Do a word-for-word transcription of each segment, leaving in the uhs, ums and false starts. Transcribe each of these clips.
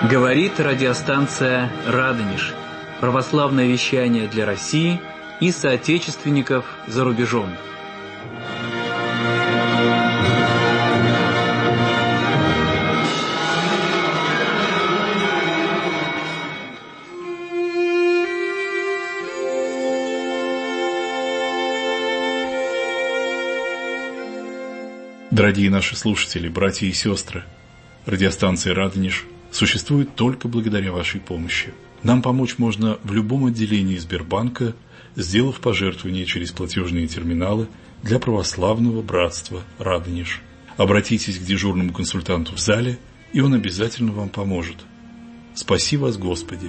Говорит радиостанция «Радонеж». Православное вещание для России и соотечественников за рубежом. Дорогие наши слушатели, братья и сестры, радиостанция «Радонеж» существует только благодаря вашей помощи. Нам помочь можно в любом отделении Сбербанка, сделав пожертвование через платежные терминалы для православного братства «Радонеж». Обратитесь к дежурному консультанту в зале, и он обязательно вам поможет. Спаси вас, Господи!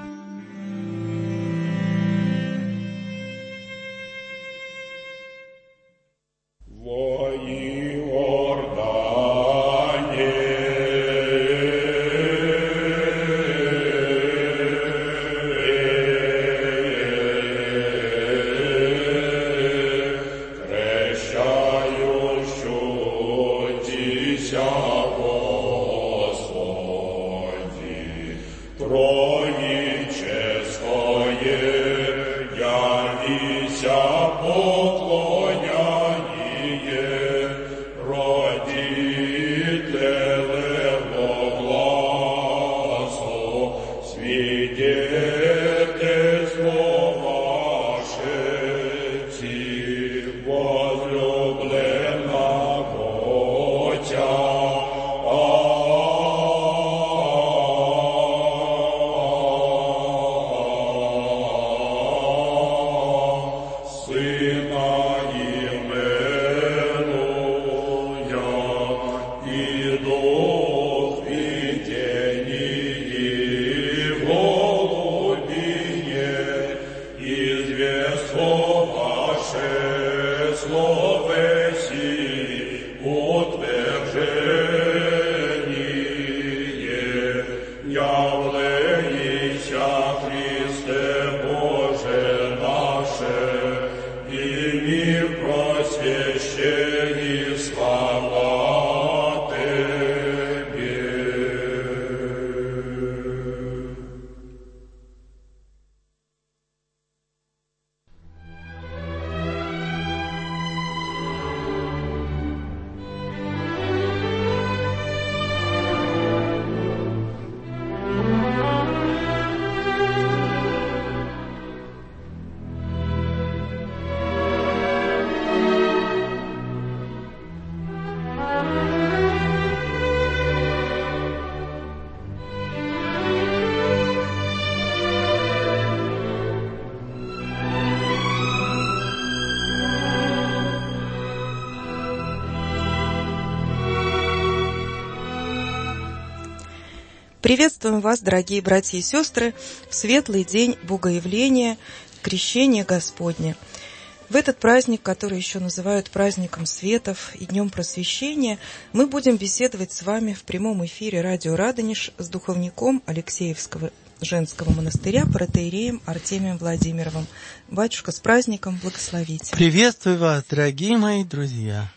Приветствуем вас, дорогие братья и сестры, в светлый день Богоявления, Крещения Господня. В этот праздник, который еще называют праздником светов и Днем Просвещения, мы будем беседовать с вами в прямом эфире радио «Радонеж» с духовником Алексеевского женского монастыря протоиереем Артемием Владимировым. Батюшка, с праздником, благословите. Приветствую вас, дорогие мои друзья.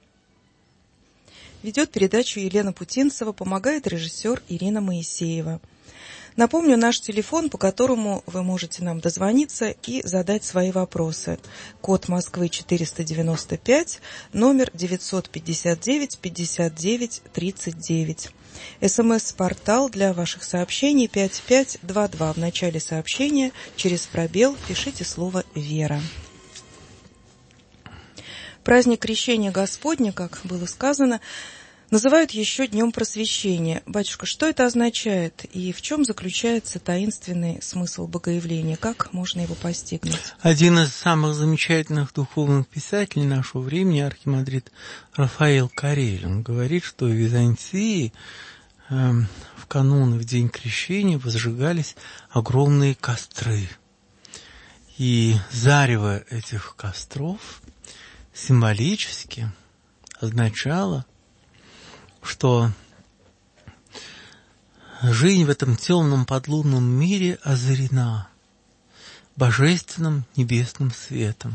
Ведет передачу Елена Путинцева, помогает режиссер Ирина Моисеева. Напомню, наш телефон, по которому вы можете нам дозвониться и задать свои вопросы. Код Москвы четыреста девяносто пять, номер девятьсот пятьдесят девять пятьдесят девять тридцать девять. СМС-портал для ваших сообщений пять пять два два. В начале сообщения через пробел пишите слово «Вера». Праздник Крещения Господня, как было сказано, называют еще Днем Просвещения. Батюшка, что это означает и в чем заключается таинственный смысл Богоявления? Как можно его постигнуть? Один из самых замечательных духовных писателей нашего времени, архимандрит Рафаэл Карель, он говорит, что в Византии э, в канун, в день Крещения возжигались огромные костры. И зарево этих костров символически означало, что жизнь в этом темном подлунном мире озарена божественным небесным светом.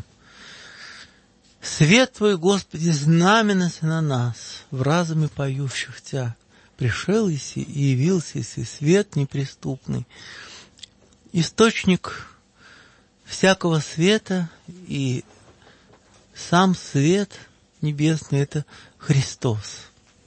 Свет Твой, Господи, знаменится на нас, в разуме поющих Тя, пришел Иси и явился Иси свет неприступный, источник всякого света, и сам свет небесный – это Христос.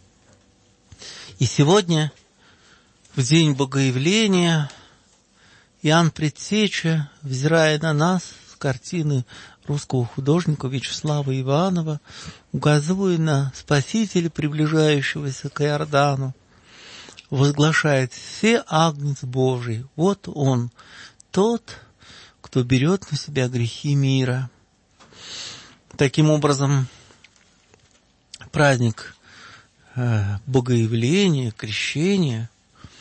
И сегодня, в день Богоявления, Иоанн Предтеча, взирая на нас с картины русского художника Вячеслава Иванова, указывая на Спасителя, приближающегося к Иордану, возглашает: «Се агнец Божий, вот он, тот, кто берет на себя грехи мира». Таким образом, праздник Богоявления, крещения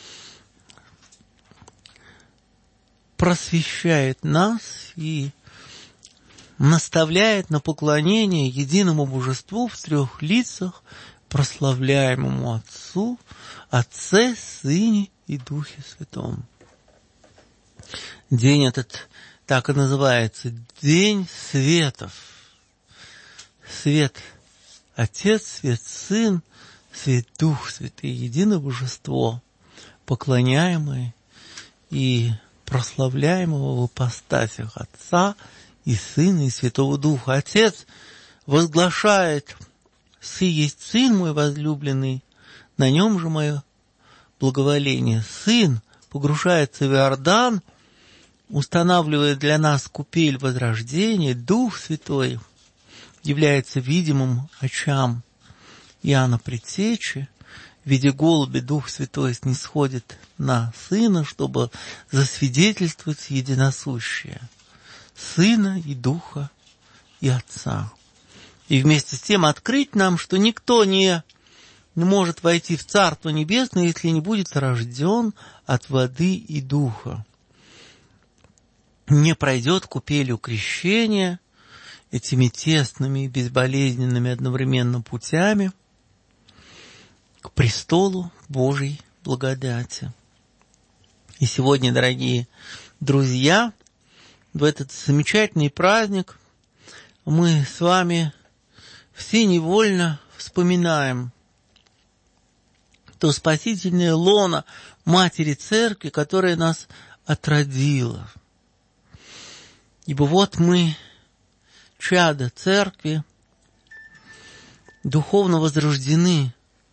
просвещает нас и наставляет на поклонение единому божеству в трех лицах, прославляемому Отцу, Отце, Сыне и Духе Святом. День этот так и называется – День светов. Свет Отец, свет Сын, свет Дух Святый, единое божество, поклоняемое и прославляемого в ипостасях Отца и Сына и Святого Духа. Отец возглашает: «Сы есть Сын мой возлюбленный, на нем же мое благоволение». Сын погружается в Иордан, устанавливая для нас купель возрождения. Дух Святой является видимым очам Иоанна Предтечи. В виде голуби Дух Святой снисходит на Сына, чтобы засвидетельствовать единосущее Сына и Духа и Отца. И вместе с тем открыть нам, что никто не может войти в Царство Небесное, если не будет рожден от воды и Духа. Не пройдет купелью крещения этими тесными и безболезненными одновременно путями к престолу Божьей благодати. И сегодня, дорогие друзья, в этот замечательный праздник мы с вами все невольно вспоминаем то спасительное лоно Матери Церкви, которая нас отродила. Ибо вот мы, чада Церкви, духовно возрождены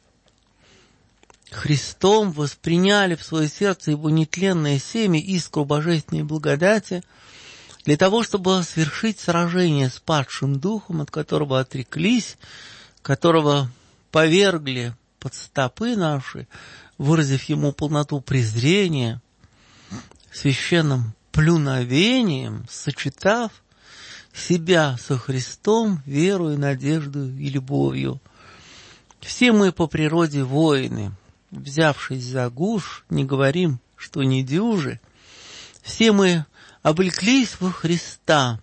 Христом, восприняли в свое сердце Его нетленное семя, искру божественной благодати, для того, чтобы совершить сражение с падшим духом, от которого отреклись, которого повергли под стопы наши, выразив ему полноту презрения, священным плюновением, сочетав себя со Христом верою, надеждою и любовью. Все мы по природе воины, взявшись за гуж, не говорим, что не дюжи. Все мы облеклись во Христа,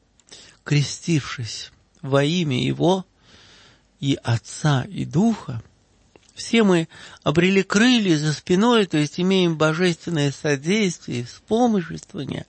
крестившись во имя Его и Отца и Духа. Все мы обрели крылья за спиной, то есть имеем божественное содействие, вспомоществование.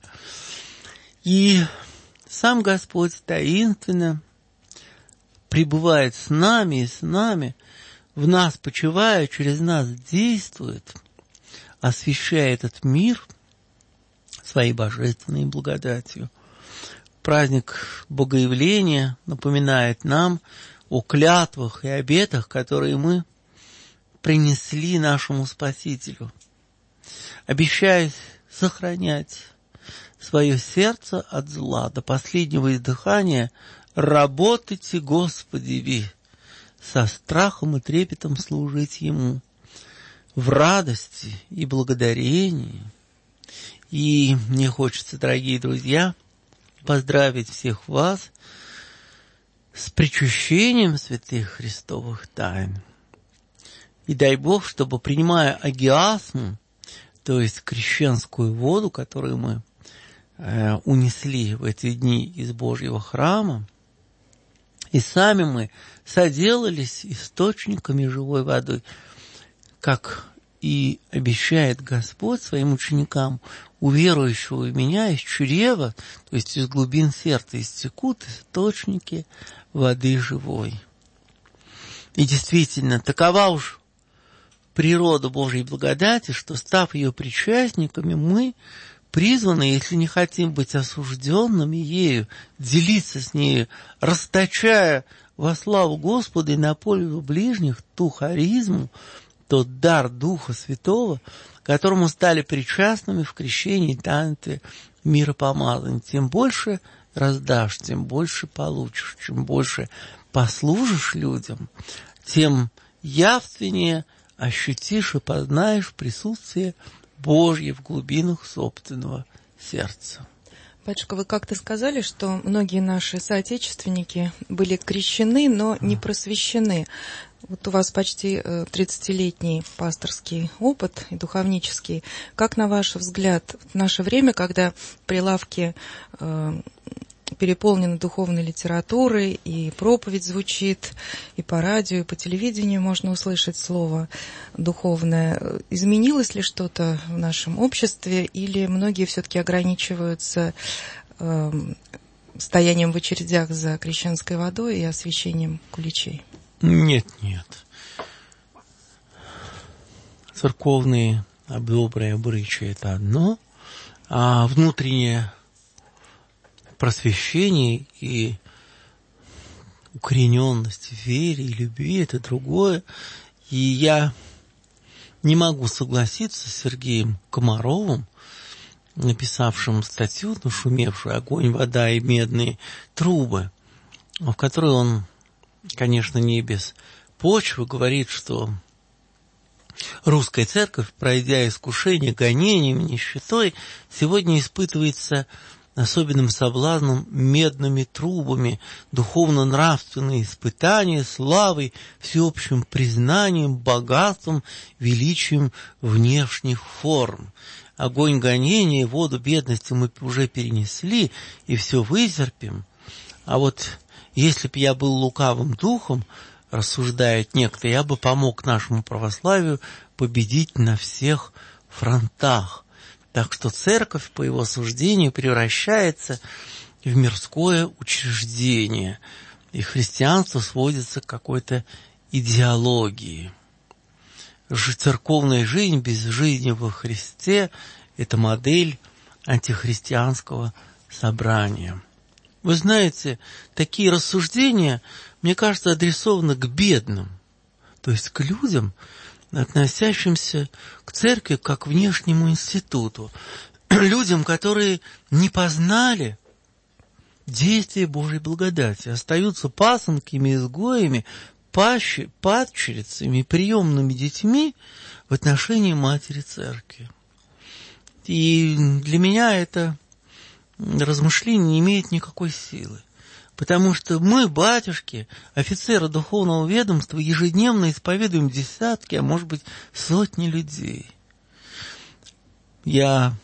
И сам Господь таинственно пребывает с нами и с нами, в нас почивая, через нас действует, освящая этот мир своей божественной благодатью. Праздник Богоявления напоминает нам о клятвах и обетах, которые мы принесли нашему Спасителю, обещаясь сохранять свое сердце от зла до последнего издыхания. Работайте, Господи, ви, со страхом и трепетом служить Ему, в радости и благодарении. И мне хочется, дорогие друзья, поздравить всех вас с причащением святых Христовых тайн. И дай Бог, чтобы, принимая агиасму, то есть крещенскую воду, которую мы э, унесли в эти дни из Божьего храма, и сами мы соделались источниками живой воды, как и обещает Господь своим ученикам: у верующего в меня из чрева, то есть из глубин сердца, истекут источники воды живой. И действительно, такова уж природу Божьей благодати, что, став ее причастниками, мы призваны, если не хотим быть осужденными ею, делиться с нею, расточая во славу Господа и на пользу ближних ту харизму, тот дар Духа Святого, которому стали причастными в крещении и таинстве миропомазания. Тем больше раздашь, тем больше получишь, чем больше послужишь людям, тем явственнее ощутишь и познаешь присутствие Божье в глубинах собственного сердца. Батюшка, вы как-то сказали, что многие наши соотечественники были крещены, но не просвещены. Вот у вас почти тридцатилетний пасторский опыт и духовнический. Как, на ваш взгляд, в наше время, когда прилавки э, переполнены духовной литературой, и проповедь звучит, и по радио, и по телевидению можно услышать слово духовное, изменилось ли что-то в нашем обществе, или многие все-таки ограничиваются э, стоянием в очередях за крещенской водой и освящением куличей? Нет, нет. Церковные добрые обычаи – это одно, а внутреннее просвещение и укорененность в вере и любви – это другое. И я не могу согласиться с Сергеем Комаровым, написавшим статью, нашумевшую «Огонь, вода и медные трубы», в которой он, конечно, не без почвы, говорит, что русская церковь, пройдя искушение гонениями, нищетой, сегодня испытывается особенным соблазном медными трубами, духовно-нравственные испытания, славой, всеобщим признанием, богатством, величием внешних форм. Огонь гонения, воду бедности мы уже перенесли и все вытерпим. А вот если б я был лукавым духом, рассуждает некто, я бы помог нашему православию победить на всех фронтах. Так что церковь, по его суждению, превращается в мирское учреждение, и христианство сводится к какой-то идеологии. Церковная жизнь без жизни во Христе – это модель антихристианского собрания. Вы знаете, такие рассуждения, мне кажется, адресованы к бедным, то есть к людям, относящимся к церкви как к внешнему институту, людям, которые не познали действия Божьей благодати, остаются пасынками, изгоями, падчерицами, приемными детьми в отношении матери церкви. И для меня это размышление не имеет никакой силы. Потому что мы, батюшки, офицеры духовного ведомства, ежедневно исповедуем десятки, а может быть сотни людей. Я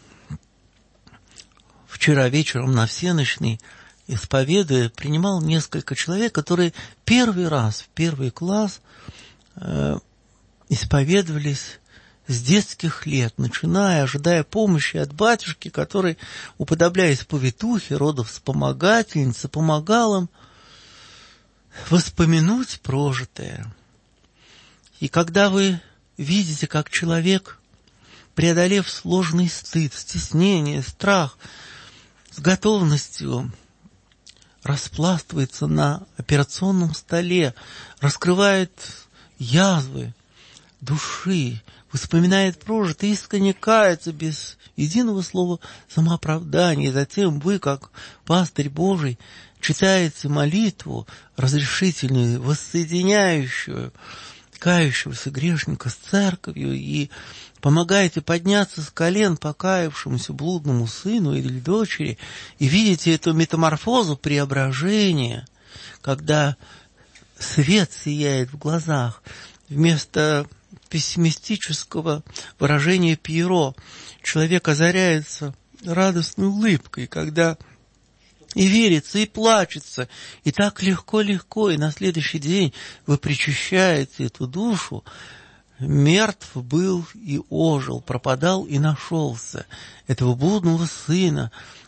вчера вечером на всеночной, исповедуя, принимал несколько человек, которые первый раз в первый класс э, исповедовались с детских лет, начиная, ожидая помощи от батюшки, который, уподобляясь повитухе, родов вспомогательницы, помогал им воспомянуть прожитое. И когда вы видите, как человек, преодолев сложный стыд, стеснение, страх, с готовностью распластывается на операционном столе, раскрывает язвы души, вспоминает прожитое, искренне кается без единого слова самооправдания. И затем вы, как пастырь Божий, читаете молитву разрешительную, воссоединяющую кающегося грешника с церковью и помогаете подняться с колен покаявшемуся блудному сыну или дочери, и видите эту метаморфозу преображения, когда свет сияет в глазах, вместо пессимистического выражения Пьеро человек озаряется радостной улыбкой, когда и верится, и плачется, и так легко-легко, и на следующий день вы причащаете эту душу. Мертв был и ожил, пропадал и нашелся. Этого блудного сына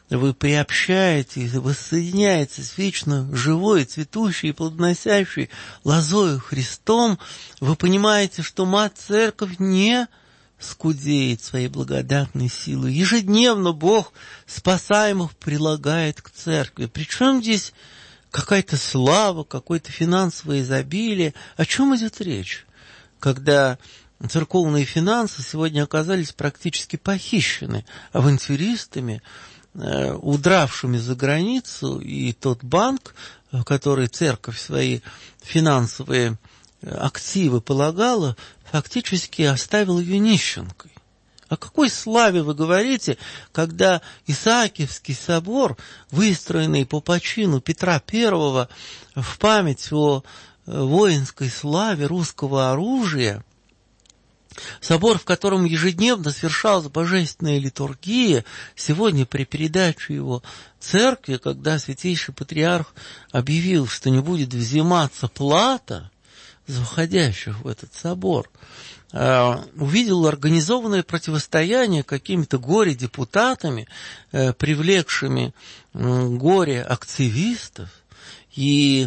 вы приобщаетесь, воссоединяетесь с вечно живой, цветущей и плодоносящей лозою Христом, вы понимаете, что Мать Церковь не скудеет своей благодатной силой. Ежедневно Бог спасаемых прилагает к Церкви. Причем здесь какая-то слава, какое-то финансовое изобилие. О чем идет речь? Когда церковные финансы сегодня оказались практически похищены авантюристами, э, удравшими за границу, и тот банк, в который церковь свои финансовые активы полагала, фактически оставил ее нищенкой. О какой славе вы говорите, когда Исаакиевский собор, выстроенный по почину Петра Первого в память о воинской славе русского оружия, собор, в котором ежедневно совершалась божественная литургия, сегодня при передаче его церкви, когда святейший патриарх объявил, что не будет взиматься плата за входящих в этот собор, увидел организованное противостояние какими-то горе-депутатами, привлекшими горе-активистов, и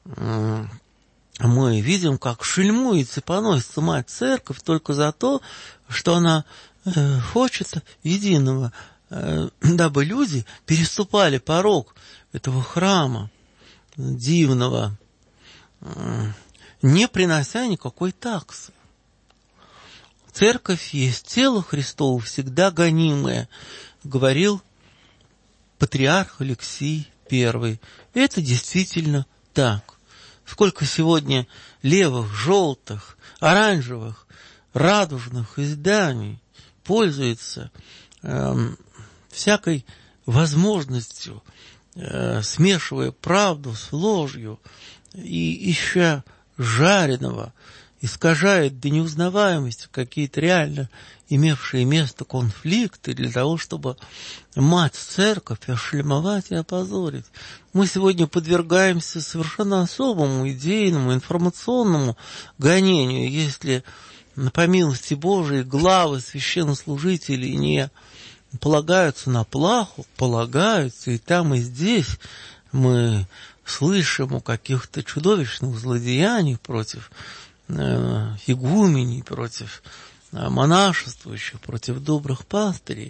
мы видим, как шельмуется и поносится Мать Церковь только за то, что она хочет единого, дабы люди переступали порог этого храма дивного, не принося никакой таксы. Церковь есть тело Христово, всегда гонимое, говорил патриарх Алексий Первый. Это действительно так. Сколько сегодня левых, желтых, оранжевых, радужных изданий пользуется э, всякой возможностью, э, смешивая правду с ложью и ища жареного, искажает до неузнаваемости какие-то реально имевшие место конфликты для того, чтобы Мать Церковь ошлемовать и опозорить. Мы сегодня подвергаемся совершенно особому идейному, информационному гонению, если, по милости Божией, главы священнослужителей не полагаются на плаху, полагаются, и там, и здесь мы слышим о каких-то чудовищных злодеяниях против игуменей, против монашествующих, против добрых пастырей.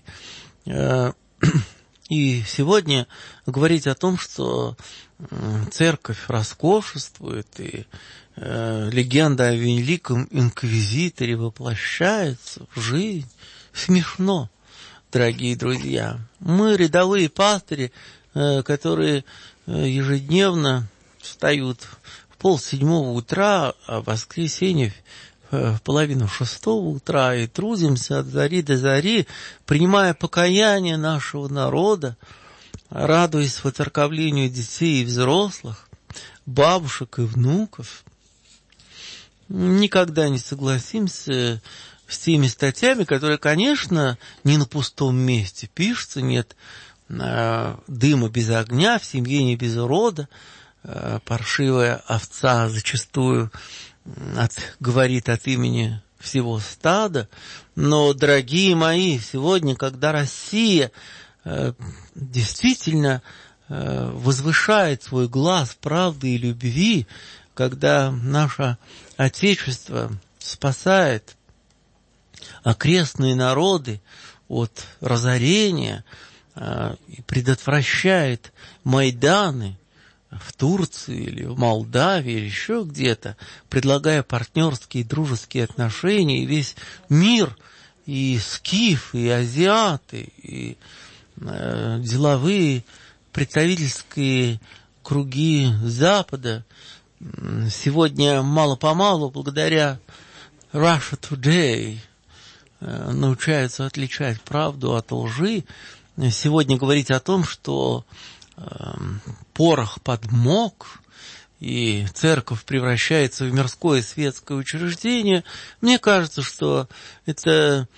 И сегодня говорить о том, что церковь роскошествует, и легенда о великом инквизиторе воплощается в жизнь, смешно, дорогие друзья. Мы, рядовые пастыри, которые ежедневно встают в полседьмого утра, а в воскресенье в половину шестого утра, и трудимся от зари до зари, принимая покаяние нашего народа, радуясь воцерковлению детей и взрослых, бабушек и внуков. Никогда не согласимся с теми статьями, которые, конечно, не на пустом месте пишутся, нет дыма без огня, в семье не без урода, паршивая овца зачастую от, говорит от имени всего стада. Но, дорогие мои, сегодня, когда Россия э, действительно э, возвышает свой глаз правды и любви, когда наше Отечество спасает окрестные народы от разорения э, и предотвращает Майданы в Турции или в Молдавии или еще где-то, предлагая партнерские и дружеские отношения, и весь мир, и скифы, и азиаты, и э, деловые представительские круги Запада сегодня мало-помалу, благодаря Russia Today, э, научаются отличать правду от лжи. Сегодня говорить о том, что порох подмок, и церковь превращается в мирское светское учреждение, мне кажется, что это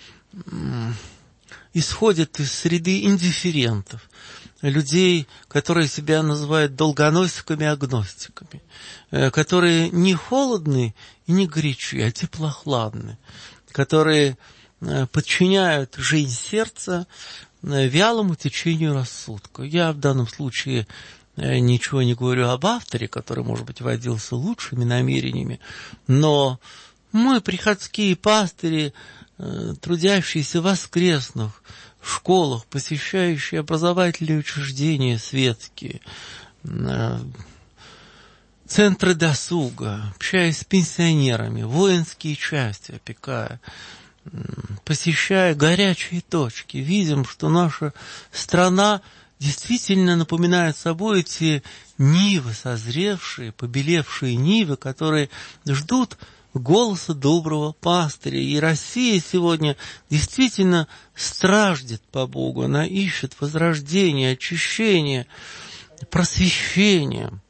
исходит из среды индифферентов, людей, которые себя называют долгоносиками-агностиками, которые не холодны и не горячи, а теплохладны, которые подчиняют жизнь сердца вялому течению рассудка. Я в данном случае ничего не говорю об авторе, который, может быть, водился лучшими намерениями, но мы, приходские пастыри, трудящиеся в воскресных школах, посещающие образовательные учреждения светские, центры досуга, общаясь с пенсионерами, воинские части опекая, посещая горячие точки, видим, что наша страна действительно напоминает собой эти нивы, созревшие, побелевшие нивы, которые ждут голоса доброго пастыря. И Россия сегодня действительно страждет по Богу, она ищет возрождения, очищения, просвещения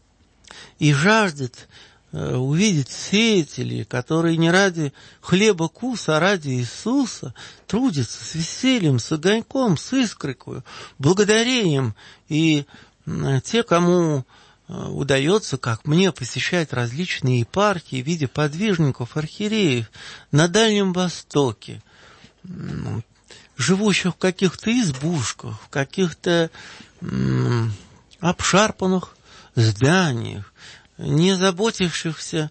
и жаждет э, увидеть сеятелей, которые не ради хлеба куса, а ради Иисуса трудятся с весельем, с огоньком, с искрикою, благодарением. И э, те, кому удается, как мне, посещать различные епархии в виде подвижников, архиереев на Дальнем Востоке, живущих в каких-то избушках, в каких-то м, обшарпанных зданиях, не заботившихся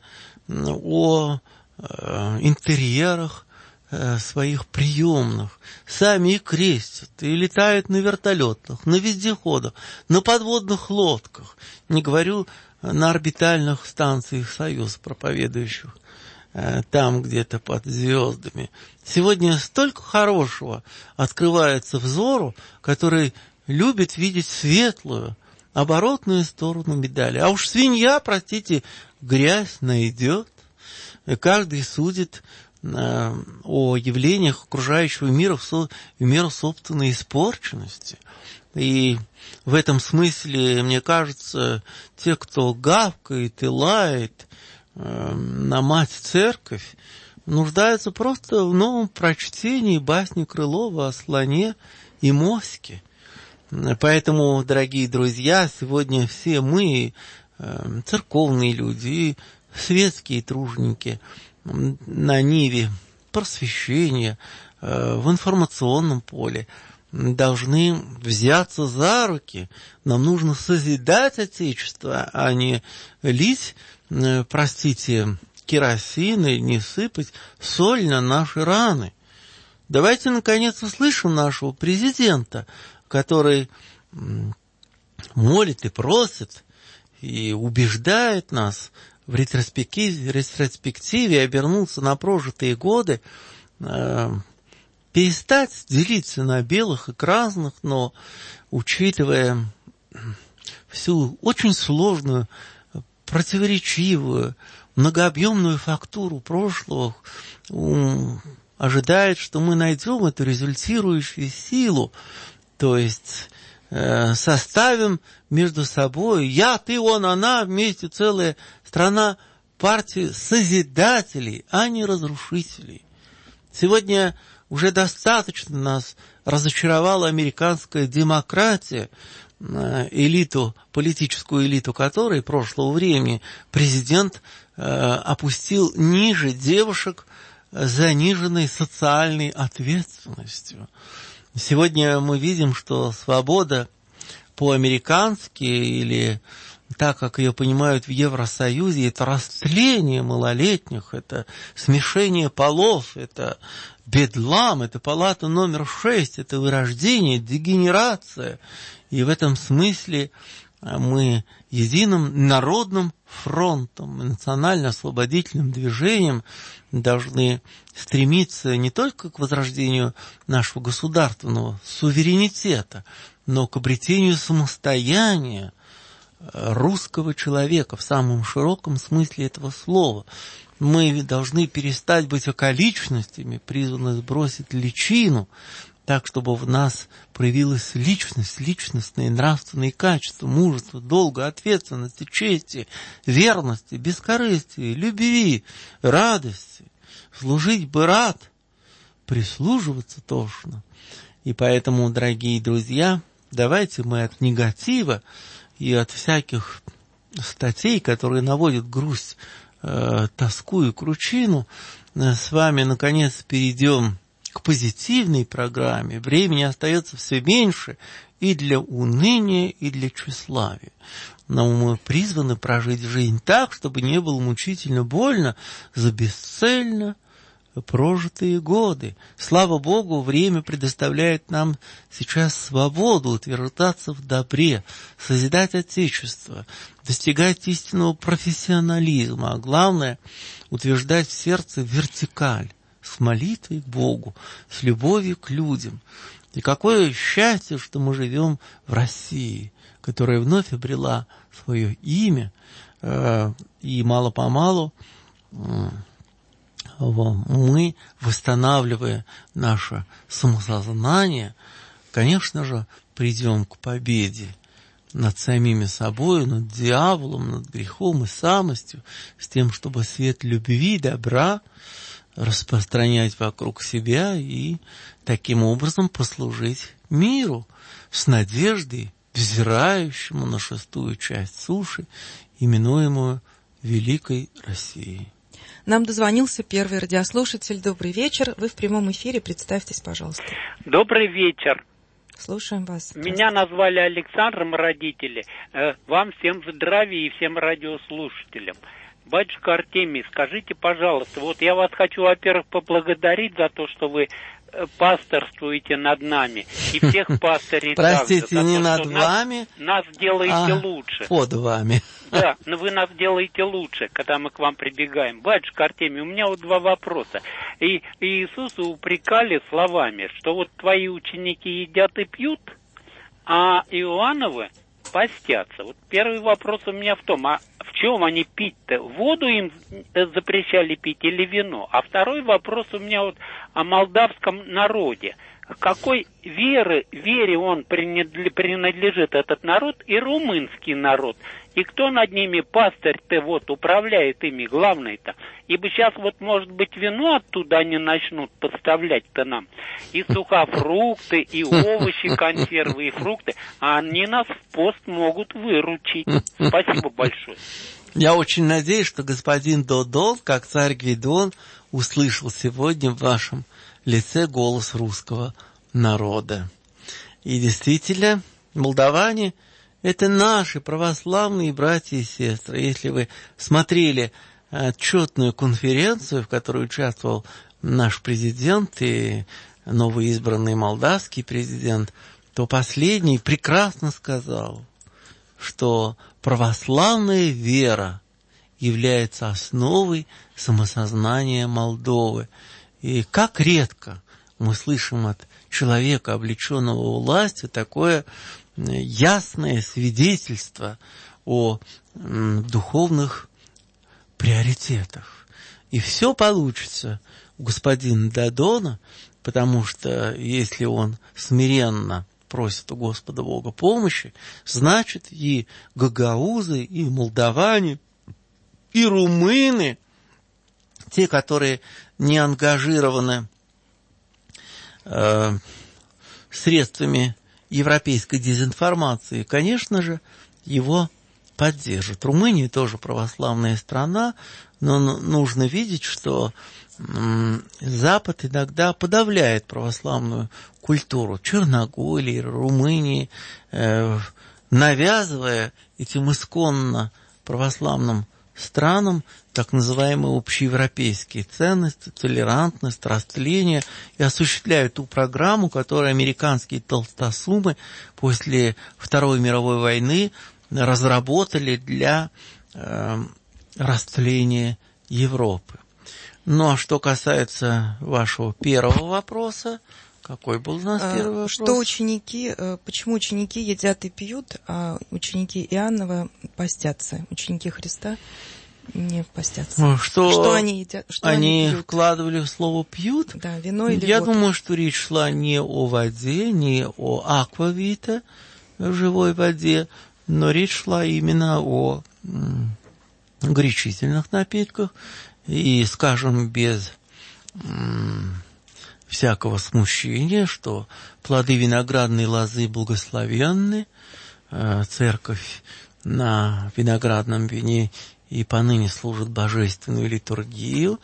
о э, интерьерах э, своих приемных, сами и крестят, и летают на вертолетах, на вездеходах, на подводных лодках, не говорю на орбитальных станциях Союза, проповедующих э, там где-то под звездами. Сегодня столько хорошего открывается взору, который любит видеть светлую, оборотную сторону медали. А уж свинья, простите, грязь найдет. И каждый судит э, о явлениях окружающего мира в, со, в меру собственной испорченности. И в этом смысле, мне кажется, те, кто гавкает и лает э, на мать-церковь, нуждаются просто в новом прочтении басни Крылова о слоне и моське. Поэтому, дорогие друзья, сегодня все мы, э, церковные люди, светские труженики, на ниве просвещения, э, в информационном поле, должны взяться за руки. Нам нужно созидать Отечество, а не лить, э, простите, керосин и не сыпать соль на наши раны. Давайте, наконец, услышим нашего президента, который молит и просит, и убеждает нас в ретроспективе, ретроспективе обернуться на прожитые годы, э, перестать делиться на белых и красных, но учитывая всю очень сложную, противоречивую, многообъемную фактуру прошлого, ум ожидает, что мы найдем эту результирующую силу, то есть э, составим между собой, я, ты, он, она, вместе целая страна, партии созидателей, а не разрушителей. Сегодня уже достаточно нас разочаровала американская демократия, э, элиту, политическую элиту которой прошлого времени президент э, опустил ниже девушек с заниженной социальной ответственностью. Сегодня мы видим, что свобода по-американски, или так, как ее понимают в Евросоюзе, это растление малолетних, это смешение полов, это бедлам, это палата номер шесть, это вырождение, дегенерация. И в этом смысле мы единым народным фронтом, национально-освободительным движением должны стремиться не только к возрождению нашего государственного суверенитета, но к обретению самостояния русского человека в самом широком смысле этого слова. Мы должны перестать быть околичностями, призваны сбросить личину, так, чтобы в нас проявилась личность, личностные нравственные качества, мужество, долга, ответственности, чести, верности, бескорыстия, любви, радости. Служить бы рад, прислуживаться тошно. И поэтому, дорогие друзья, давайте мы от негатива и от всяких статей, которые наводят грусть, э, тоску и кручину, э, с вами, наконец, перейдем к позитивной программе времени остается все меньше и для уныния, и для тщеславия. Но мы призваны прожить жизнь так, чтобы не было мучительно больно за бесцельно прожитые годы. Слава Богу, время предоставляет нам сейчас свободу утверждаться в добре, созидать Отечество, достигать истинного профессионализма, а главное – утверждать в сердце вертикаль с молитвой к Богу, с любовью к людям. И какое счастье, что мы живем в России, которая вновь обрела свое имя, и мало-помалу мы, восстанавливая наше самосознание, конечно же, придем к победе над самими собой, над дьяволом, над грехом и самостью, с тем, чтобы свет любви, добра распространять вокруг себя и таким образом послужить миру с надеждой, взирающему на шестую часть суши, именуемую Великой Россией. Нам дозвонился первый радиослушатель. Добрый вечер. Вы в прямом эфире. Представьтесь, пожалуйста. Добрый вечер. Слушаем вас. Меня назвали Александром родители. Вам всем здравия и всем радиослушателям. Батюшка Артемий, скажите, пожалуйста, вот я вас хочу, во-первых, поблагодарить за то, что вы пасторствуете над нами. И всех пастырей также. Простите, не над вами, нас делаете лучше. Под вами. Да, но вы нас делаете лучше, когда мы к вам прибегаем. Батюшка Артемий, у меня вот два вопроса. И Иисуса упрекали словами, что вот твои ученики едят и пьют, а Иоанновы постятся. Вот первый вопрос у меня в том, а в чем они пить-то? Воду им запрещали пить или вино? А второй вопрос у меня вот о молдавском народе. Какой веры, вере он принадлежит, этот народ, и румынский народ? И кто над ними, пастырь-то, вот, управляет ими, главный-то? Ибо сейчас вот, может быть, вино оттуда они начнут поставлять-то нам. И сухофрукты, и овощи, консервы, и фрукты. А они нас в пост могут выручить. Спасибо большое. Я очень надеюсь, что господин Додон, как царь Гвидон, услышал сегодня в вашем лице голос русского народа. И действительно, молдаване – это наши православные братья и сестры. Если вы смотрели отчетную конференцию, в которой участвовал наш президент и новоизбранный молдавский президент, то последний прекрасно сказал, что православная вера является основой самосознания Молдовы. И как редко мы слышим от человека, облеченного властью, такое ясное свидетельство о духовных приоритетах. И все получится у господина Додона, потому что если он смиренно просит у Господа Бога помощи, значит и гагаузы, и молдаване, и румыны, те, которые не ангажированы э, средствами европейской дезинформации, конечно же, его поддержат. Румыния тоже православная страна, но нужно видеть, что м, Запад иногда подавляет православную культуру Черногории, Румынии, э, навязывая этим исконно православным странам так называемые общеевропейские ценности, толерантность, растление, и осуществляют ту программу, которую американские толстосумы после Второй мировой войны разработали для э, растления Европы. Ну, а что касается вашего первого вопроса, какой был у нас первый вопрос? Что ученики, почему ученики едят и пьют, а ученики Иоаннова постятся? Ученики Христа не постятся. Что, что они едят? Что они, они вкладывали в слово «пьют»? Да, вино или Я воду. думаю, что речь шла не о воде, не о аквавита, живой воде, но речь шла именно о м, горячительных напитках. И, скажем, без м, всякого смущения, что плоды виноградной лозы благословенны, э, церковь на виноградном вине и поныне служит божественную литургию.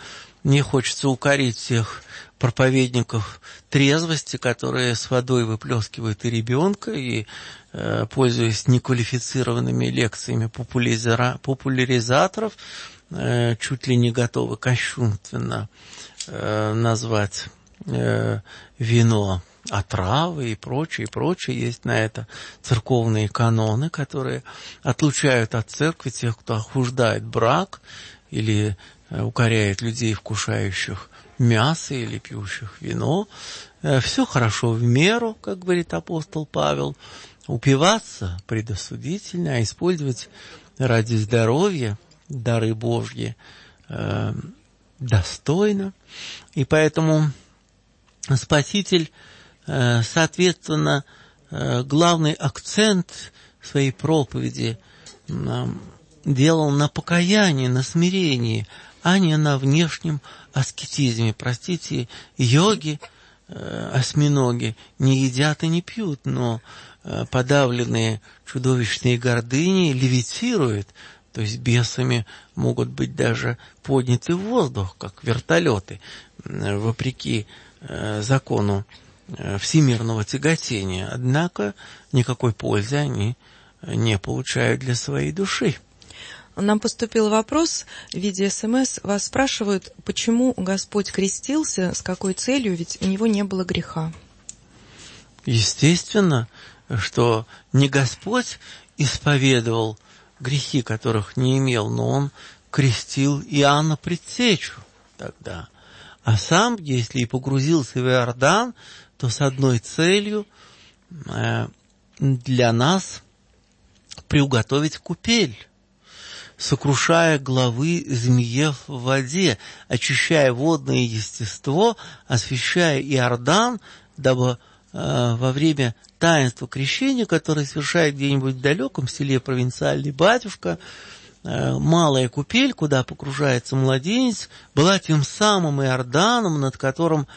Мне хочется укорить всех проповедников трезвости, которые с водой выплескивают и ребенка, и, э, пользуясь неквалифицированными лекциями популяриза- популяризаторов, э, чуть ли не готовы кощунственно э, назвать э, вино отравы и прочее, и прочее. Есть на это церковные каноны, которые отлучают от церкви тех, кто охуждает брак или э, укоряет людей, вкушающих мясо или пьющих вино. Все хорошо в меру, как говорит апостол Павел. Упиваться предосудительно, а использовать ради здоровья дары Божьи э, достойно. И поэтому Спаситель, э, соответственно, э, главный акцент своей проповеди э, делал на покаянии, на смирении, а не на внешнем аскетизме. Простите, йоги, э, осьминоги не едят и не пьют, но э, подавленные чудовищные гордыни левитируют, то есть бесами могут быть даже подняты в воздух, как вертолеты, э, вопреки э, закону э, всемирного тяготения. Однако никакой пользы они не получают для своей души. Нам поступил вопрос в виде СМС. Вас спрашивают, почему Господь крестился, с какой целью, ведь у него не было греха. Естественно, что не Господь исповедовал грехи, которых не имел, но Он крестил Иоанна Предтечу тогда. А сам, если и погрузился в Иордан, то с одной целью э, для нас приуготовить купель, сокрушая главы змеев в воде, очищая водное естество, освящая Иордан, дабы э, во время таинства крещения, которое совершает где-нибудь в далеком селе провинциальный батюшка, э, малая купель, куда погружается младенец, была тем самым Иорданом, над которым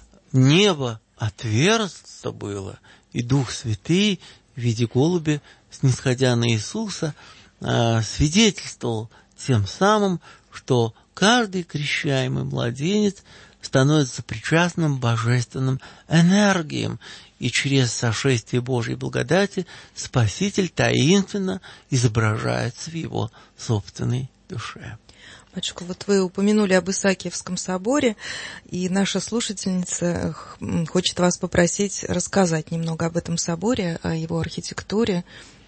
небо отверзто было, и Дух Святый в виде голубя, снисходя на Иисуса, свидетельствовал тем самым, что каждый крещаемый младенец становится причастным божественным энергиям, и через сошествие Божьей благодати Спаситель таинственно изображается в его собственной душе. Батюшка, вот вы упомянули об Исаакиевском соборе, и наша слушательница хочет вас попросить рассказать немного об этом соборе, о его архитектуре.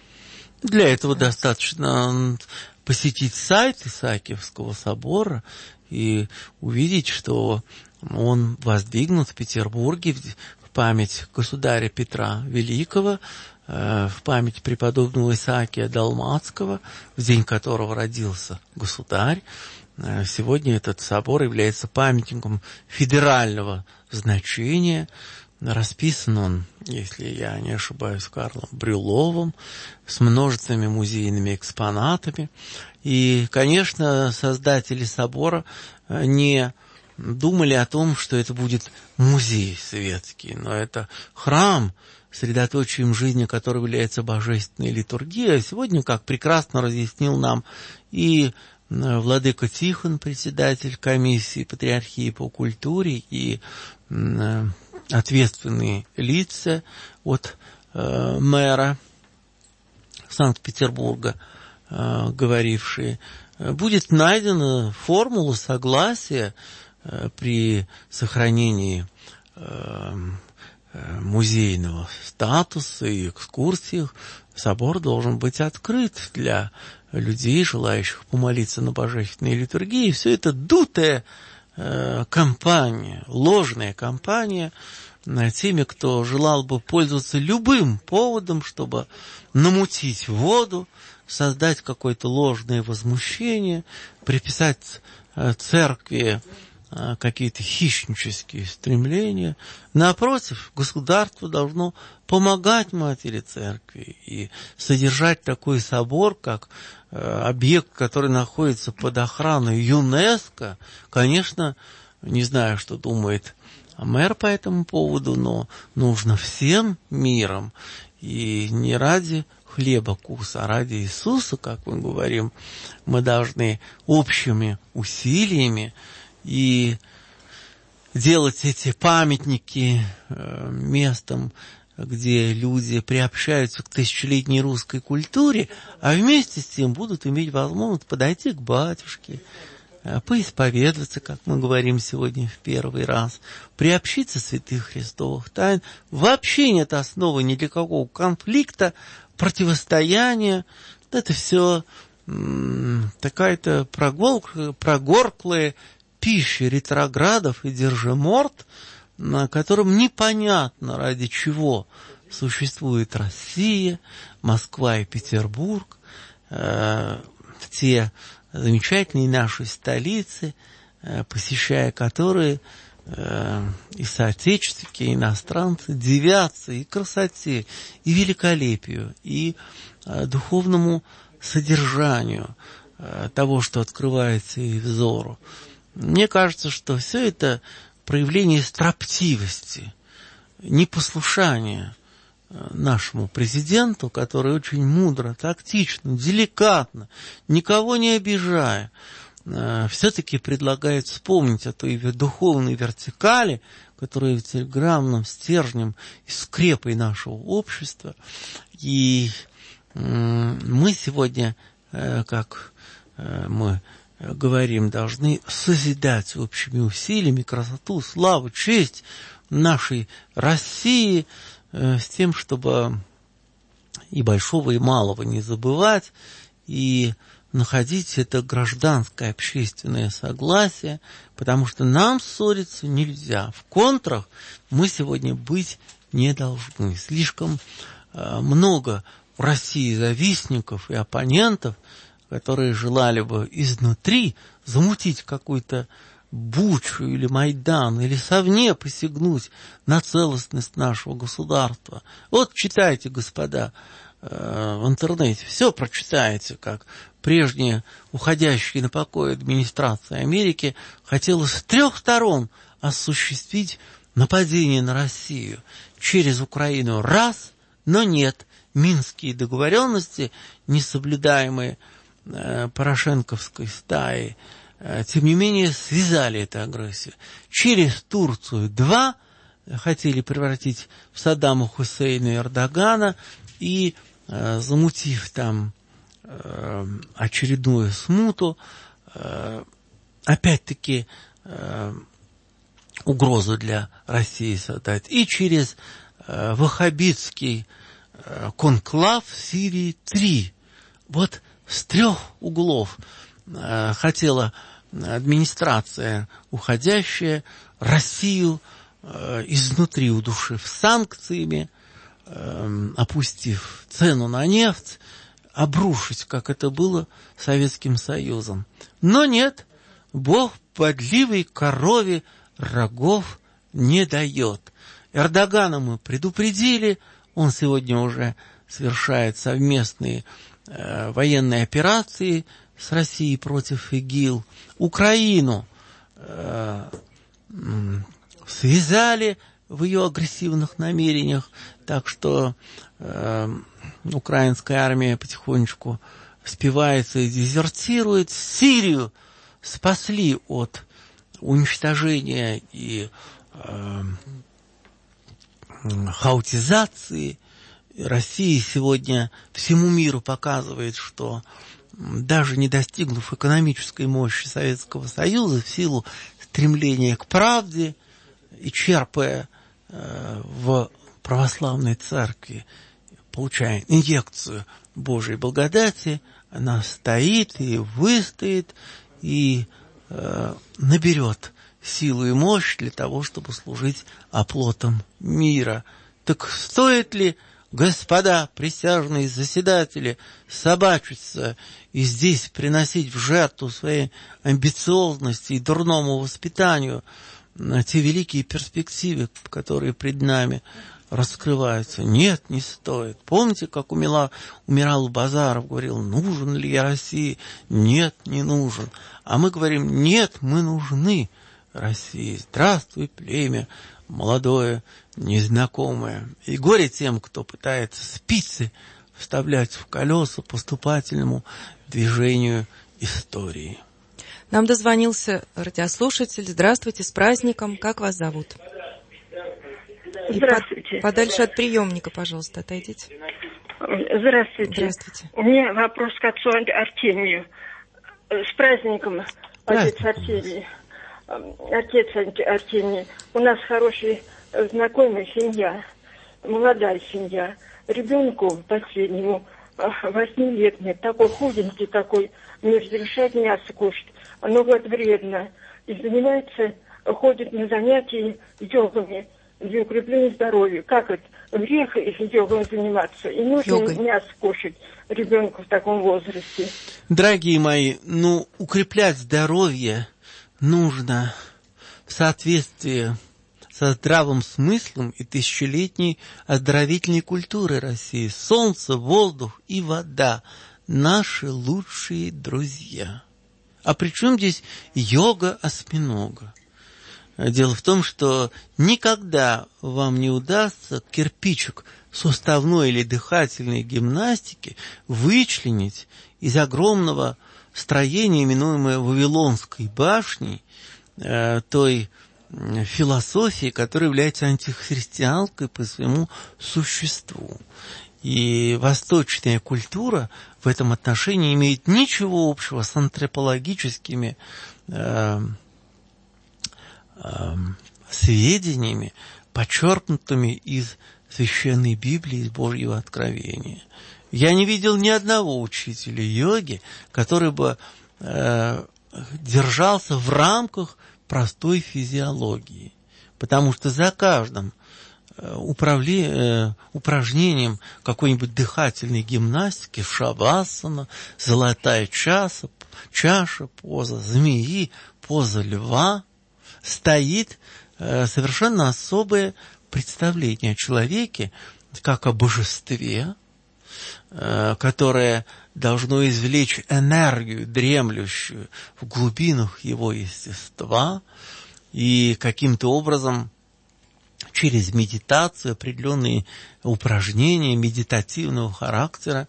Для этого достаточно посетить сайт Исаакиевского собора и увидеть, что он воздвигнут в Петербурге в память государя Петра Великого, в память преподобного Исаакия Далматского, в день которого родился государь. Сегодня этот собор является памятником федерального значения. Расписан он, если я не ошибаюсь, Карлом Брюловым, с множественными музейными экспонатами. И, конечно, создатели собора не думали о том, что это будет музей светский, но это храм, средоточием жизни которого является божественная литургия. Сегодня, как прекрасно разъяснил нам и владыка Тихон, председатель комиссии Патриархии по культуре, и ответственные лица от э, мэра Санкт-Петербурга, э, говорившие, будет найдена формула согласия э, при сохранении э, музейного статуса и экскурсиях. Собор должен быть открыт для людей, желающих помолиться на божественной литургии. И все это дутая компания, ложная компания, теми, кто желал бы пользоваться любым поводом, чтобы намутить воду, создать какое-то ложное возмущение, приписать церкви какие-то хищнические стремления. Напротив, государство должно помогать матери церкви и содержать такой собор, как объект, который находится под охраной ЮНЕСКО. Конечно, не знаю, что думает мэр по этому поводу, но нужно всем миром, и не ради хлеба кус, а ради Иисуса, как мы говорим, мы должны общими усилиями и делать эти памятники местом, где люди приобщаются к тысячелетней русской культуре, а вместе с тем будут иметь возможность подойти к батюшке, поисповедоваться, как мы говорим сегодня в первый раз, приобщиться святых христовых тайн. Вообще нет основы ни для какого конфликта, противостояния. Это все м- такая-то прогол- прогорклая пища ретроградов и держиморд, на котором непонятно, ради чего существует Россия, Москва и Петербург, э, те замечательные наши столицы, э, посещая которые э, и соотечественники, и иностранцы дивятся и красоте, и великолепию, и э, духовному содержанию э, того, что открывается их взору. Мне кажется, что все это проявление строптивости, непослушания нашему президенту, который очень мудро, тактично, деликатно, никого не обижая, все-таки предлагает вспомнить о той духовной вертикали, которая в телеграммном стержнем и скрепой нашего общества. И мы сегодня, как мы говорим, должны созидать общими усилиями красоту, славу, честь нашей России, э, с тем, чтобы и большого, и малого не забывать, и находить это гражданское общественное согласие, потому что нам ссориться нельзя. В контрах мы сегодня быть не должны. Слишком э, много в России завистников и оппонентов, которые желали бы изнутри замутить какую-то Бучу или Майдан, или совне посягнуть на целостность нашего государства. Вот читайте, господа, в интернете, все прочитаете, как прежняя уходящая на покой администрация Америки хотела с трех сторон осуществить нападение на Россию. Через Украину раз, но нет. Минские договоренности, несоблюдаемые порошенковской стаи, тем не менее связали эту агрессию. Через Турцию два, хотели превратить в Саддама Хусейна и Эрдогана, и замутив там очередную смуту, опять-таки угрозу для России создать. И через ваххабитский конклав в Сирии три. Вот с трех углов э, хотела администрация уходящая Россию э, изнутри удушив санкциями, э, опустив цену на нефть, обрушить, как это было Советским Союзом. Но нет, Бог подливой корове рогов не дает. Эрдогана мы предупредили, он сегодня уже совершает совместные э, военные операции с Россией против ИГИЛ. Украину э, связали в ее агрессивных намерениях, так что э, украинская армия потихонечку спивается и дезертирует. Сирию спасли от уничтожения и э, хаотизации. Россия сегодня всему миру показывает, что даже не достигнув экономической мощи Советского Союза, в силу стремления к правде и черпая э, в православной церкви, получая инъекцию Божьей благодати, она стоит и выстоит, и э, наберет силу и мощь для того, чтобы служить оплотом мира. Так стоит ли, господа присяжные заседатели, собачиться и здесь приносить в жертву своей амбициозности и дурному воспитанию те великие перспективы, которые пред нами раскрываются? Нет, не стоит. Помните, как умирал, умирал Базаров, говорил, нужен ли я России? Нет, не нужен. А мы говорим, нет, мы нужны России. Здравствуй, племя молодое, незнакомое. И горе тем, кто пытается спицы вставлять в колеса поступательному движению истории. Нам дозвонился радиослушатель. Здравствуйте, с праздником. Как вас зовут? Здравствуйте. И подальше от приемника, пожалуйста, отойдите. Здравствуйте. Здравствуйте. У меня вопрос к отцу Артемию. С праздником, отец Артемий. Отец Артемий. У нас хорошая знакомая семья, молодая семья. Ребенку последнему восьми лет нет, такой худенький такой, не разрешает мясо кушать. Оно вот вредно. И занимается, ходит на занятия йогами для укрепления здоровья. Как это? Грех йогой заниматься. И нужно Йогой. мясо кушать ребенку в таком возрасте. Дорогие мои, ну, укреплять здоровье нужно в соответствии со здравым смыслом и тысячелетней оздоровительной культурой России. Солнце, воздух и вода – наши лучшие друзья. А при чем здесь йога осьминога? Дело в том, что никогда вам не удастся кирпичик суставной или дыхательной гимнастики вычленить из огромного строения, именуемое Вавилонской башней, э, той философии, которая является антихристианской по своему существу. И восточная культура в этом отношении имеет ничего общего с антропологическими э, э, сведениями, почерпнутыми из Священной Библии, из Божьего откровения. Я не видел ни одного учителя йоги, который бы э, держался в рамках простой физиологии, потому что за каждым управле... упражнением какой-нибудь дыхательной гимнастики, шавасана, золотая чаша, чаша, поза змеи, поза льва, стоит совершенно особое представление о человеке, как о божестве, которое должно извлечь энергию, дремлющую в глубинах его естества, и каким-то образом через медитацию, определенные упражнения медитативного характера,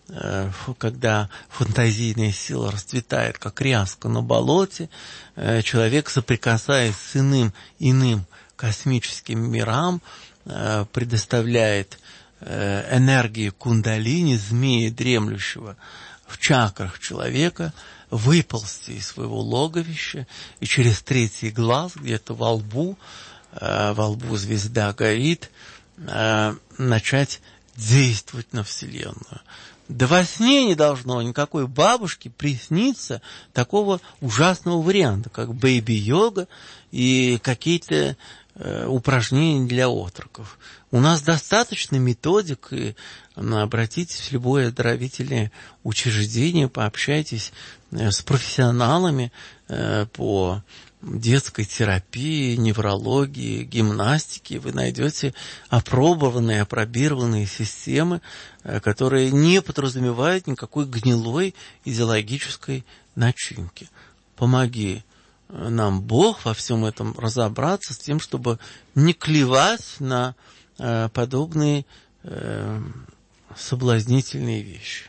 когда фантазийная сила расцветает, как ряска на болоте, человек, соприкасаясь с иным, иным космическим мирам, предоставляет энергии кундалини, змеи, дремлющего в чакрах человека, выползти из своего логовища и через третий глаз, где-то во лбу, э, во лбу звезда горит, э, начать действовать на Вселенную. Да во сне не должно никакой бабушке присниться такого ужасного варианта, как бэйби-йога и какие-то э, упражнения для отроков. У нас достаточно методик, и обратитесь в любое оздоровительное учреждение, пообщайтесь с профессионалами по детской терапии, неврологии, гимнастике. Вы найдете опробованные, опробированные системы, которые не подразумевают никакой гнилой идеологической начинки. Помоги нам Бог во всем этом разобраться с тем, чтобы не клевать на подобные э, соблазнительные вещи.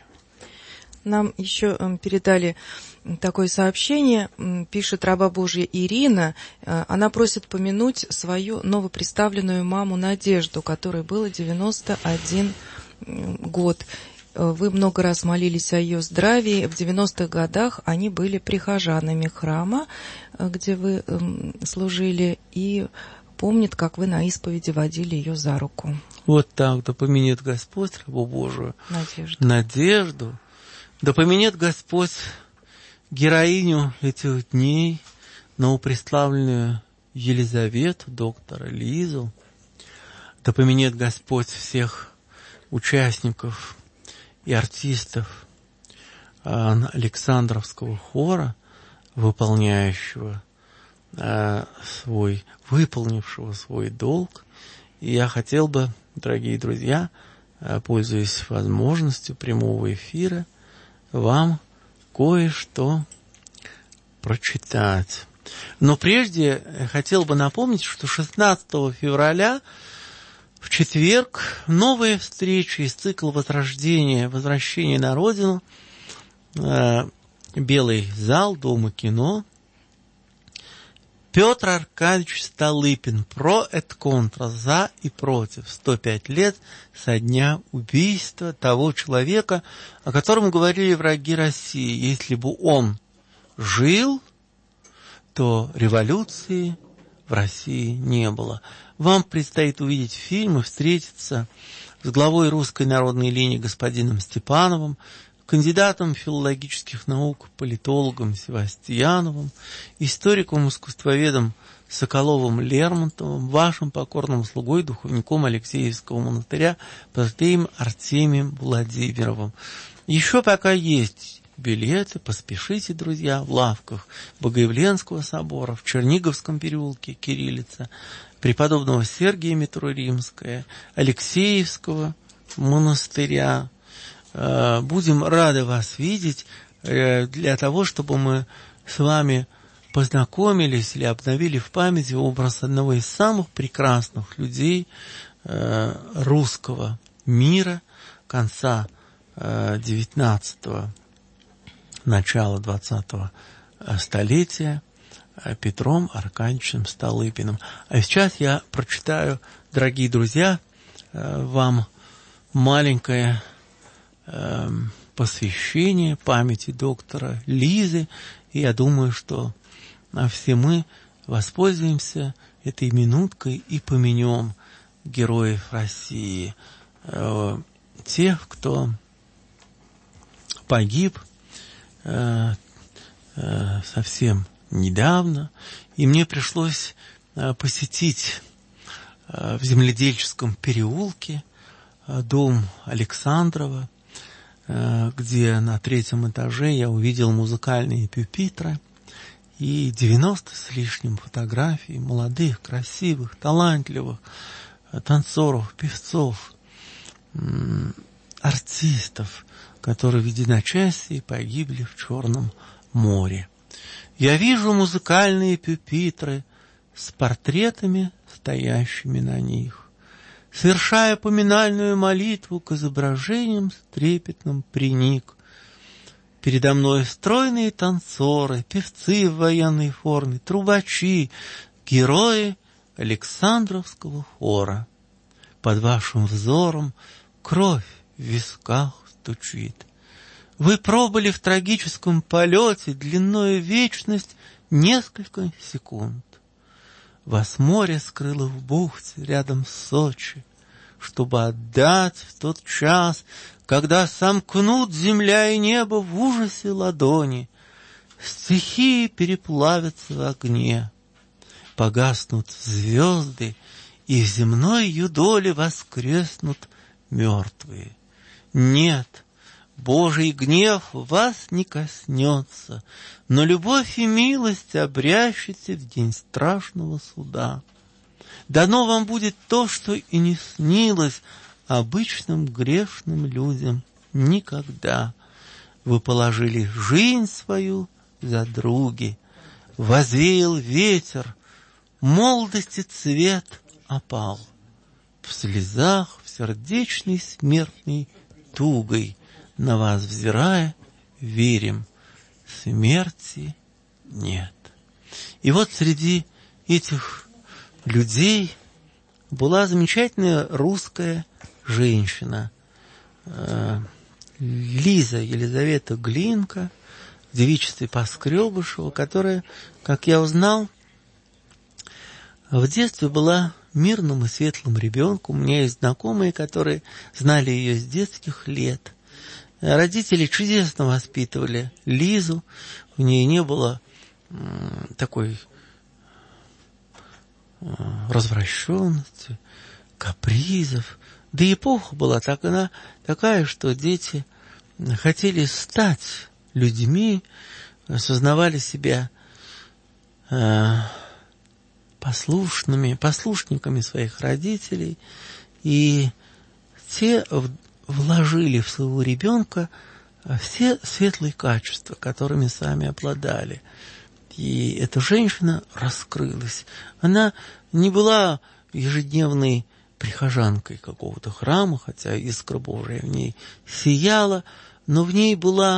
Нам еще э, передали такое сообщение, пишет раба Божья Ирина. Э, она просит помянуть свою новоприставленную маму Надежду, которой было девяносто один год. Вы много раз молились о ее здравии. В девяностых годах они были прихожанами храма, где вы э, служили, и помнит, как вы на исповеди водили ее за руку. Вот так, да поменет Господь рабу Божию Надежду. Надежду. Да поменет Господь героиню этих дней, новоприставленную Елизавету, доктора Лизу. Да поменет Господь всех участников и артистов Александровского хора, выполняющего свой, выполнившего свой долг. И я хотел бы, дорогие друзья, пользуясь возможностью прямого эфира, вам кое-что прочитать. Но прежде хотел бы напомнить, что шестнадцатого февраля в четверг новая встреча из цикла Возрождения, Возвращение на Родину, Белый зал Дома кино. Петр Аркадьевич Столыпин. Про et contra. За и против. сто пять лет со дня убийства того человека, о котором говорили враги России. Если бы он жил, то революции в России не было. Вам предстоит увидеть фильм и встретиться с главой Русской народной линии господином Степановым, кандидатом филологических наук, политологом Севастьяновым, историком-искусствоведом Соколовым-Лермонтовым, вашим покорным слугой, духовником Алексеевского монастыря, протоиереем Артемием Владимировым. Еще пока есть билеты, поспешите, друзья, в лавках Богоявленского собора, в Черниговском переулке Кириллица, преподобного Сергия Митроримская, Алексеевского монастыря. Будем рады вас видеть для того, чтобы мы с вами познакомились или обновили в памяти образ одного из самых прекрасных людей русского мира конца девятнадцатого, начала двадцатого столетия, Петром Аркадьевичем Столыпиным. А сейчас я прочитаю, дорогие друзья, вам маленькое посвящение памяти доктора Лизы, и я думаю, что все мы воспользуемся этой минуткой и помянем героев России, тех, кто погиб совсем недавно, и мне пришлось посетить в Земледельческом переулке дом Александрова, где на третьем этаже я увидел музыкальные пюпитры и девяносто с лишним фотографий молодых, красивых, талантливых танцоров, певцов, артистов, которые в единочасье погибли в Черном море. Я вижу музыкальные пюпитры с портретами, стоящими на них. Совершая поминальную молитву, к изображениям с трепетным приник. Передо мной стройные танцоры, певцы в военной форме, трубачи, герои Александровского хора. Под вашим взором кровь в висках стучит. Вы пробыли в трагическом полете длиною вечность несколько секунд. Вас море скрыло в бухте рядом с Сочи, чтобы отдать в тот час, когда сомкнут земля и небо в ужасе ладони, стихии переплавятся в огне, погаснут звезды, и в земной юдоле воскреснут мертвые. Нет, Божий гнев вас не коснется, но любовь и милость обрящите в день страшного суда. Дано вам будет то, что и не снилось обычным грешным людям никогда. Вы положили жизнь свою за други, возвеял ветер, молодости цвет опал. В слезах, в сердечной смертной тугой, на вас взирая, верим, смерти нет. И вот среди этих людей была замечательная русская женщина, Лиза Елизавета Глинка, в девичестве Поскребышева, которая, как я узнал, в детстве была мирным и светлым ребенком. У меня есть знакомые, которые знали ее с детских лет. Родители чудесно воспитывали Лизу, в ней не было м, такой м, развращенности, капризов. Да и эпоха была так, она такая, что дети хотели стать людьми, осознавали себя э, послушными, послушниками своих родителей, и те вложили в своего ребенка все светлые качества, которыми сами обладали. И эта женщина раскрылась. Она не была ежедневной прихожанкой какого-то храма, хотя искра Божия в ней сияла, но в ней была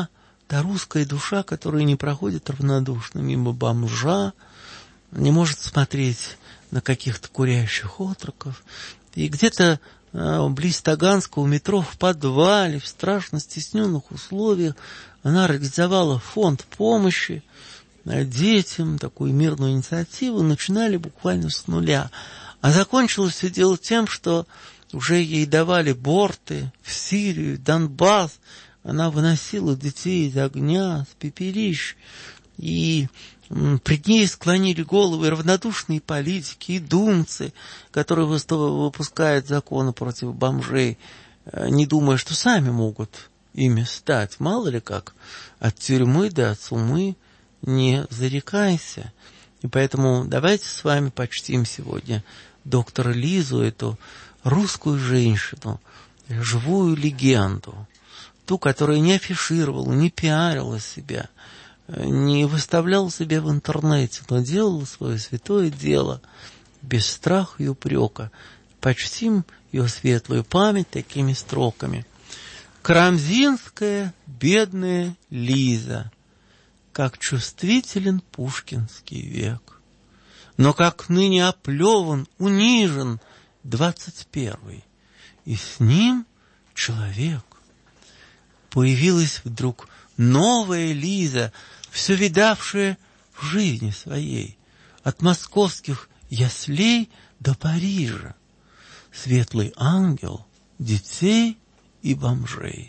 та русская душа, которая не проходит равнодушно мимо бомжа, не может смотреть на каких-то курящих отроков. И где-то э, близ Таганского метро в подвале, в страшно стесненных условиях, она организовала фонд помощи детям, такую мирную инициативу, начинали буквально с нуля. А закончилось все дело тем, что уже ей давали борты в Сирию, Донбасс. Она выносила детей из огня, с пепелищ. И пред ней склонили головы равнодушные политики и думцы, которые выпускают законы против бомжей, не думая, что сами могут ими стать. Мало ли как, от тюрьмы до от сумы не зарекайся. И поэтому давайте с вами почтим сегодня доктора Лизу, эту русскую женщину, живую легенду, ту, которая не афишировала, не пиарила себя, не выставляла себя в интернете, но делала свое святое дело без страха и упрека. Почтим ее светлую память такими строками. Карамзинская бедная Лиза, как чувствителен пушкинский век, но как ныне оплеван, унижен двадцать первый, и с ним человек. Появилась вдруг новая Лиза, все видавшая в жизни своей, от московских яслей до Парижа, светлый ангел детей и бомжей.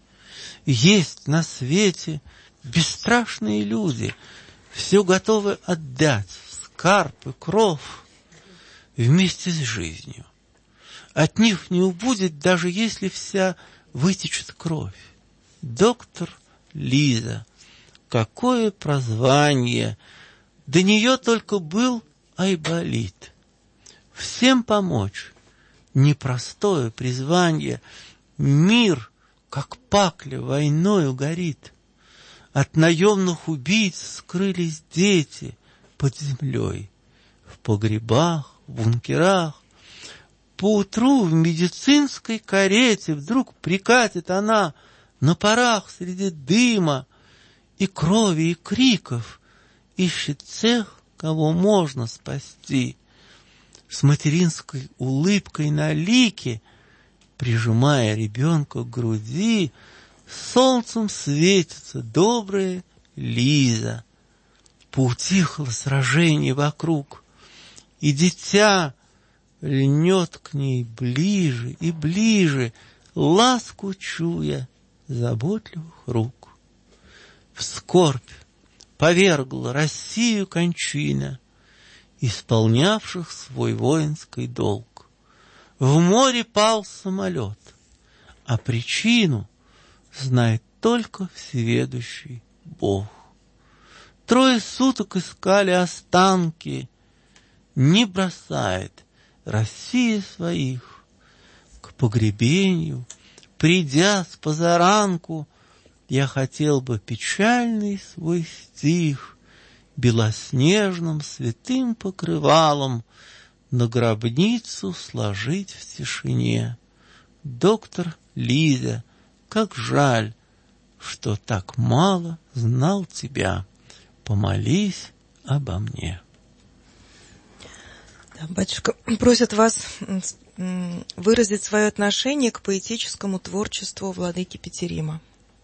Есть на свете бесстрашные люди, все готовы отдать в скарб и кров вместе с жизнью. От них не убудет, даже если вся вытечет кровь. Доктор Лиза, какое прозвание! До нее только был Айболит. Всем помочь — непростое призвание. Мир, как пакля, войною горит. От наемных убийц скрылись дети под землей, в погребах, в бункерах. Поутру в медицинской карете вдруг прикатит она на парах среди дыма и крови, и криков, ищет тех, кого можно спасти. С материнской улыбкой на лике, прижимая ребенка к груди, солнцем светится добрая Лиза. Поутихло сражение вокруг, и дитя льнет к ней ближе и ближе, ласку чуя заботливых рук. В скорбь повергла Россию кончина исполнявших свой воинский долг. В море пал самолет, а причину знает только всеведущий Бог. Трое суток искали останки, не бросает Россия своих. К погребению, придя с позаранку, я хотел бы печальный свой стих белоснежным святым покрывалом на гробницу сложить в тишине. Доктор Лиза, как жаль, что так мало знал тебя. Помолись обо мне. Да, батюшка просит вас выразить свое отношение к поэтическому творчеству владыки Петерима.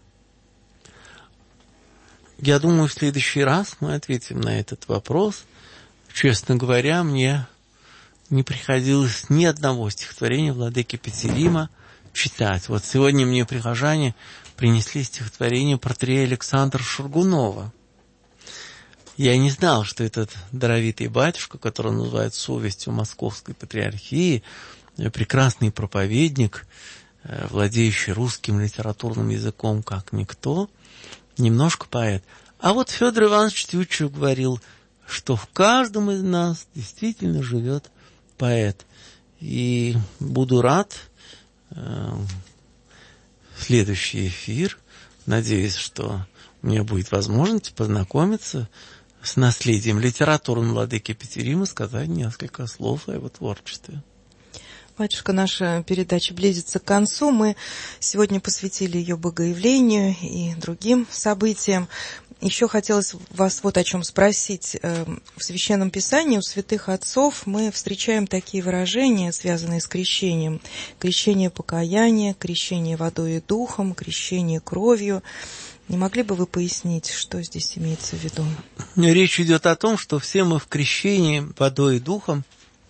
Я думаю, в следующий раз мы ответим на этот вопрос. Честно говоря, мне не приходилось ни одного стихотворения владыки Петерима читать. Вот сегодня мне прихожане принесли стихотворение протоиерея Александра Шургунова. Я не знал, что этот даровитый батюшка, которого называют совестью Московской Патриархии, прекрасный проповедник, владеющий русским литературным языком как никто, немножко поэт. А вот Федор Иванович Тютчев говорил, что в каждом из нас действительно живет поэт. И буду рад э, в следующий эфир. Надеюсь, что у меня будет возможность познакомиться с наследием литературы владыки Петерима, сказать несколько слов о его творчестве. Батюшка, наша передача близится к концу. Мы сегодня посвятили ее богоявлению и другим событиям. Еще хотелось вас вот о чем спросить. В Священном Писании у святых отцов мы встречаем такие выражения, связанные с крещением. Крещение покаяния, крещение водой и духом, крещение кровью. Не могли бы вы пояснить, что здесь имеется в виду? Речь идет о том, что все мы в крещении водой и духом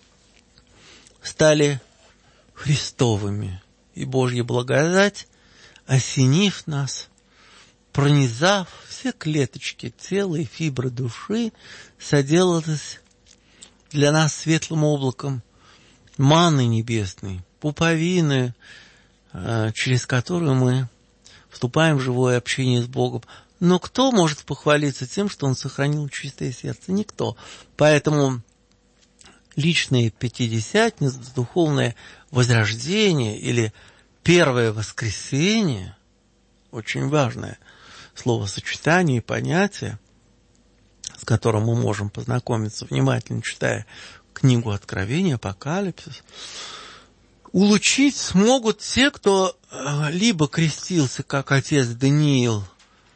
стали Христовыми, и Божья благодать, осенив нас, пронизав все клеточки тела и фибры души, соделалась для нас светлым облаком манны небесной, пуповины, через которую мы вступаем в живое общение с Богом. Но кто может похвалиться тем, что он сохранил чистое сердце? Никто. Поэтому личное пятидесятница, духовное возрождение или первое воскресение, очень важное словосочетание и понятие, с которым мы можем познакомиться, внимательно читая книгу Откровения, Апокалипсис, улучшить смогут те, кто либо крестился, как отец Даниил,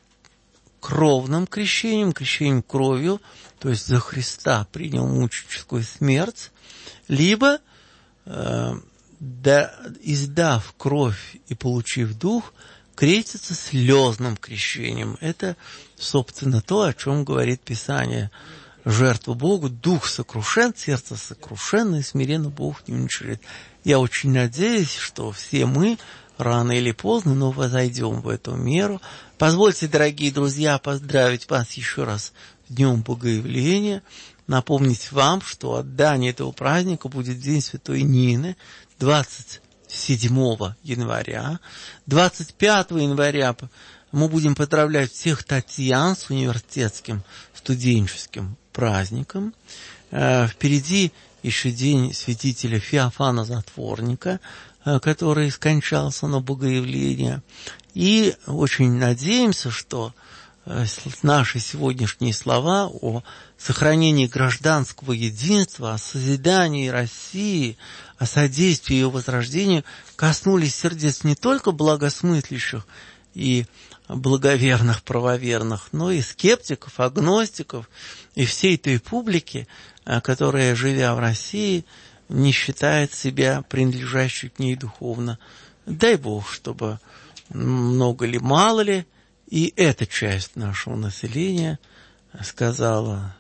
кровным крещением, крещением кровью, то есть за Христа принял мученическую смерть, либо, э, да, издав кровь и получив дух, крестится слезным крещением. Это, собственно, то, о чем говорит Писание. Жертва Богу, дух сокрушен, сердце сокрушенно, и смиренно Бог не уничижит. Я очень надеюсь, что все мы рано или поздно, но возойдем в эту меру. Позвольте, дорогие друзья, поздравить вас еще раз с Днем Богоявления, напомнить вам, что отдание этого праздника будет День Святой Нины, двадцать седьмого января. двадцать пятого января мы будем поздравлять всех Татьян с университетским студенческим праздником. Впереди еще день святителя Феофана Затворника, который скончался на Богоявление. И очень надеемся, что наши сегодняшние слова о сохранении гражданского единства, о созидании России, о содействии ее возрождению коснулись сердец не только благосмыслящих и благоверных, правоверных, но и скептиков, агностиков и всей той публики, которая, живя в России, не считает себя принадлежащей к ней духовно. Дай Бог, чтобы много ли, мало ли, и эта часть нашего населения сказала: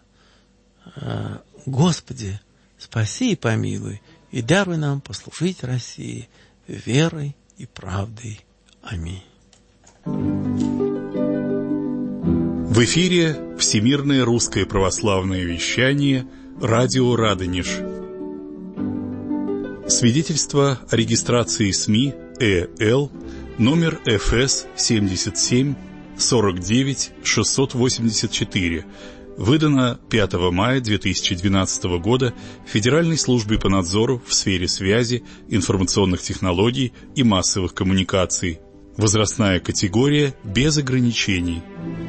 Господи, спаси и помилуй, и даруй нам послужить России верой и правдой. Аминь. В эфире Всемирное русское православное вещание, радио Радонеж. Свидетельство о регистрации СМИ ЭЛ номер эф эс семьдесят семь сорок девять шестьсот восемьдесят четыре, выдано пятого мая две тысячи двенадцатого года Федеральной службе по надзору в сфере связи, информационных технологий и массовых коммуникаций. Возрастная категория без ограничений.